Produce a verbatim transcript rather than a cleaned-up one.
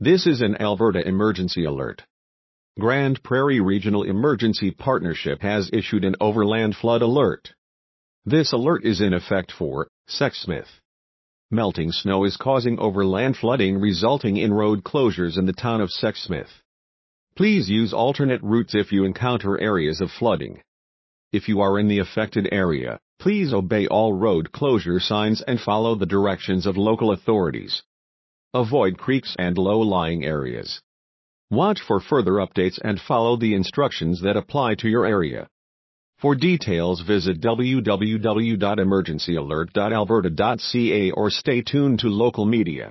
This is an Alberta emergency alert. Grande Prairie Regional Emergency Partnership has issued an overland flood alert. This alert is in effect for Sexsmith. Melting snow is causing overland flooding, resulting in road closures in the town of Sexsmith. Please use alternate routes if you encounter areas of flooding. If you are in the affected area, please obey all road closure signs and follow the directions of local authorities. Avoid creeks and low-lying areas. Watch for further updates and follow the instructions that apply to your area. For details, visit w w w dot emergency alert dot alberta dot c a or stay tuned to local media.